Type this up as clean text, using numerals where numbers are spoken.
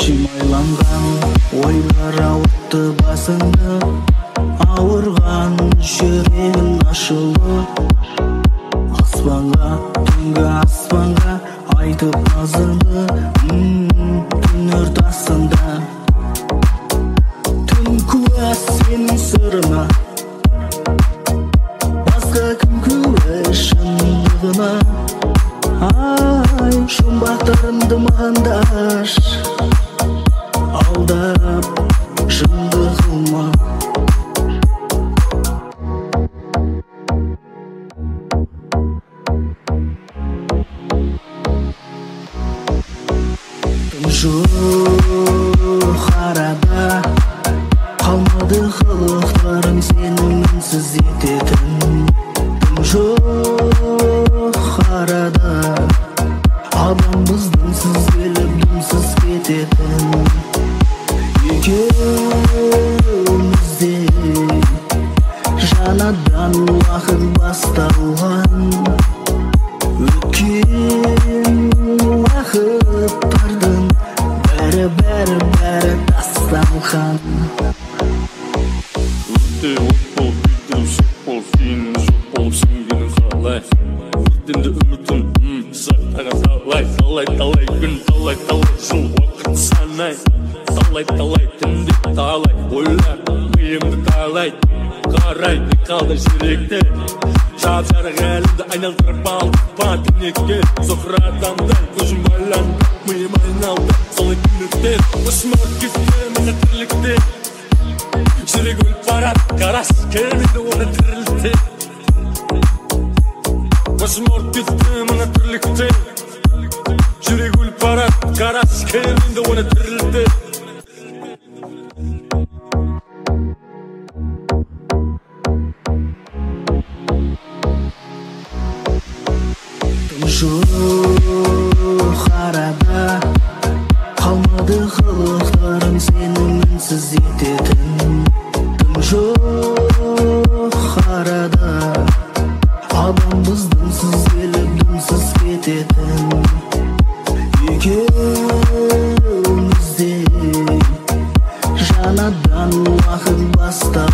Шимайланған ойлар ауыртты басыңды, ауырған жүрегің ашылып. Аспанға, түнгі аспанға айтып назыңды, түн ортасында. Түн куә сенің сырыңа, басқа кім куә шындығына. Ай, жұмбақтарымды маған да аш, алдап шындығыма. Тым жоқ арада қалмады қылықтарың сені мінсіз ететін. Тым жоқ арада адамбыз дымсыз келіп дымсыз кететін. Екеумізде жаңадан уақыт басталған. Өткен уақыттардың бәрі тасталған. Өртте от бол, үйде шық бол, сенің жоқ болып сөнгенің қалай. Өртенді үмітім сақтаған талай күн, талай жыл уақыт санай. Талай түнде талай ойлар миымды талай. Қарайды қалды жүректе, жап-жарық әлемді айналдырып алды па түнекке. Соқыр адамдай көзім байланды, миым айналды солай түнектен. Осмар кетті мені тірлікте, жүрек өліп барады, қарас келмейді оны тірілте. Осмар кетті мені тірлікте, жүрек өліп барады, қарас келмейді оны тірілте. Тым жоқ арада қалмады қылықтарың сені мінсіз ететін. Тым жоқ арада адамбыз дымсыз келіп дымсыз кететін. Екеумізде жаңадан уақыт басталған.